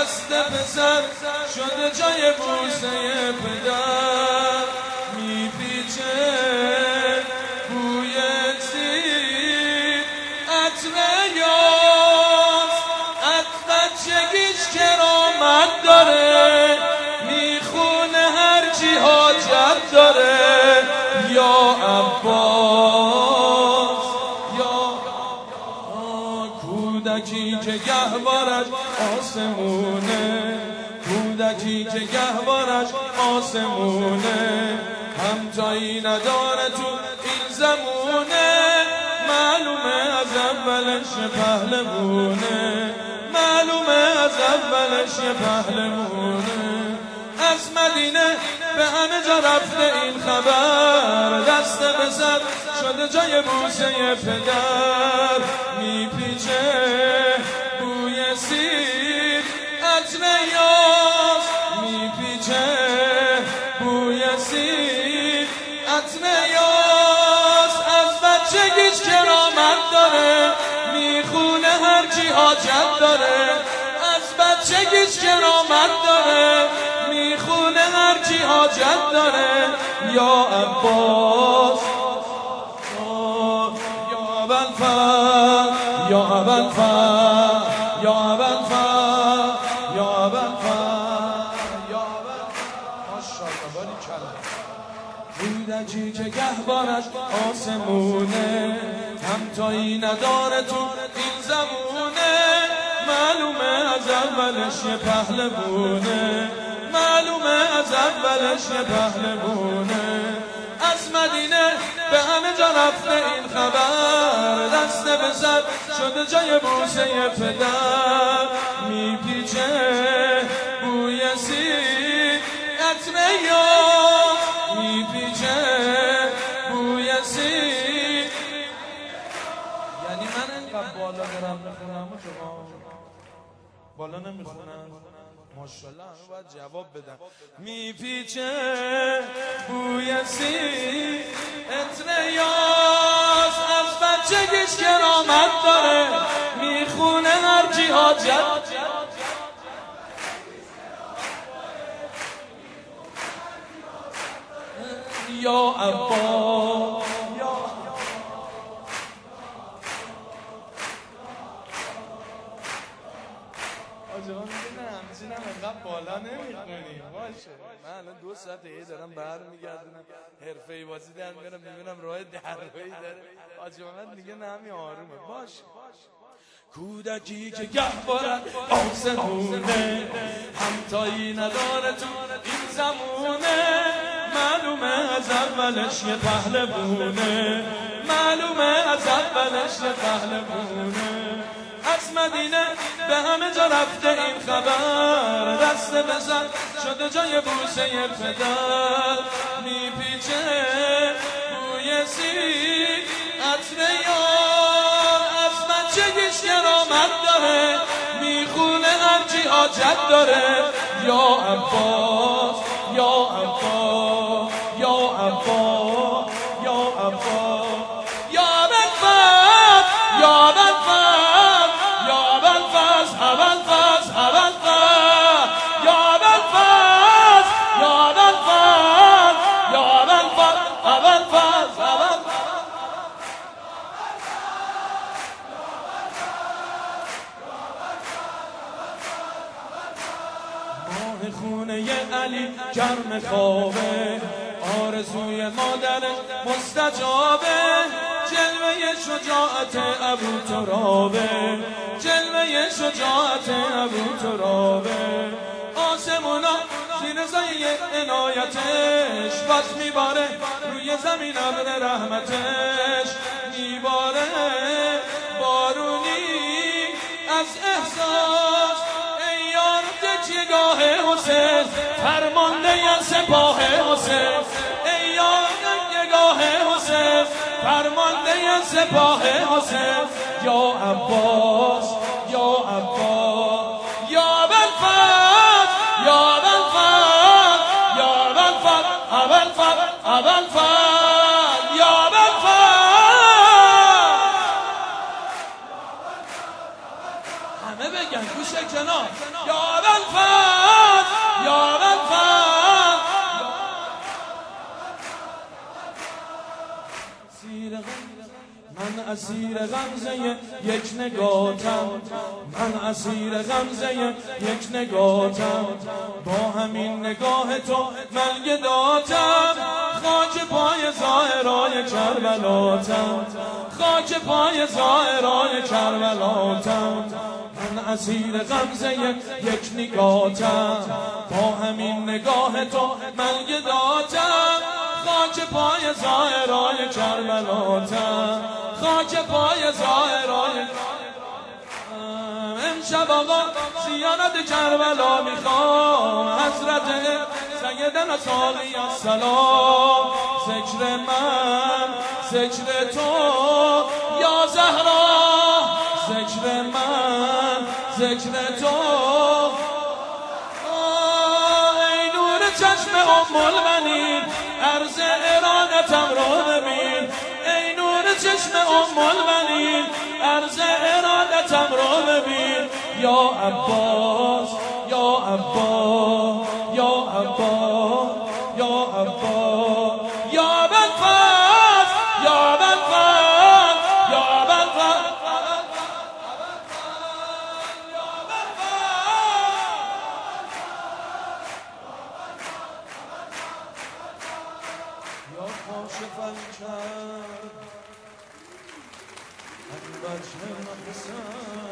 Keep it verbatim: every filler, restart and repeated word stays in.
دست پسر شده جای بوسه پدر میپیچه بوی سیر عطر یاس عطر بچگیش کرامت داره میخونه هرچی حاجت داره یا عباس یا کودکی که گهوارش آسمونه کودکی که گهوارش آسمونه همتایی نداره تو این زمونه معلومه از اولش پهلوونه معلومه از اولش پهلوونه از مدینه به همه جا رفته این خبر دست به سر شده جای بوسه پدر میپیچه بوی سیر عطر یاس میپیچه بوی سیر عطر یاس از بچگیش کرامت داره میخونه هرچی حاجت داره از بچگیش کرامت داره میخونه هرچی حاجت داره یا عباس یا ابوالفضل یا ابوالفضل یا ابوالفضل یا ابوالفضل یا ابوالفضل ماشاءالله باریکلا کودکی که گهوارش آسمونه همتایی نداره تو این زمونه معلومه از اولش یه پهلوونه معلومه از اولش یه پهلوونه از مدینه به همه جا رفته این خبر دست به سر شده جای بوسه پدر میپیچه بوی سیر عطر یاس میپیچه بوی سیر یعنی من اینقدر بالا دارم میخونم و شما بالا نمیخونم ماشاءالله همه باید جواب بدن میپیچه بوی سیر عطر یاس از بچگیش کرامت داره میخونه هرچی حاجت یا عباس آجا میگه نه همچین هم انقدر بالا نمیخونیم باشه من الان دو ساعت دیگه دارم برمیگردونم حرفه‌ای بازی در میارم میبینم راه دروایی داره آجا من میگه نه همین آرومه باشه کودکی که گهوارش آسمونه همتایی نداره تو این زمونه معلومه از اولش یه پهلوونه معلومه از اولش یه پهلوونه از مدینه به همه جا رفته این خبر دست به سر شده جای بوسه پدر میپیچه بوی سیر عطر یار از بچگیش کرامت داره میخونه هرچی حاجت داره یا عباس یا عباس یا عباس یا عباس یا ابوالفضل یا ابوالفضل خونه علی گرم خوابه آرزوی مادرش مستجابه جلوه شجاعت ابو ترابه جلوه شجاعت ابو ترابه آسمونا زیر سایه عنایتش بس میباره روی زمین ابر رحمتش میباره بارونی از احساس تکیهگاه حسین فرمانده سپاه حسین ای یار تکیهگاه حسین فرمانده سپاه حسین یا عباس یا عباس یا ابوالفضل یا ابوالفضل یا ابوالفضل ابوالفضل ابوالفضل یا ابوالفضل همه بگن گوشه کنار یا ابوالفضل من اسیر غمزه یک نگاتم، من اسیر غمزه یک نگاتم، با همین نگاه تو من گداتم، خاک پای زائرای کربلاتم، خاک پای زائرای کربلاتم. من اسیر غمزه یک نگاتم، با همین نگاه تو من گداتم، خاک پای زائرای کربلاتم، خاک پای زائرای. امشب آقا زیارت کربلا میخوام، حضرت سیدنا صالی السلام، ذکر من ذکر تو یا زهرا، ذکر من ذکر تو. ای نور چشم ام البنین، عرض ارادتم رو ببین، ای نور چشم ام البنین، عرض ارادتم رو ببین. یا عباس یا عباس یا عباس یا عباس یا ابوالفضل یا ابوالفضل یا ابوالفضل یا کاشف الکرب عن وجه الحسن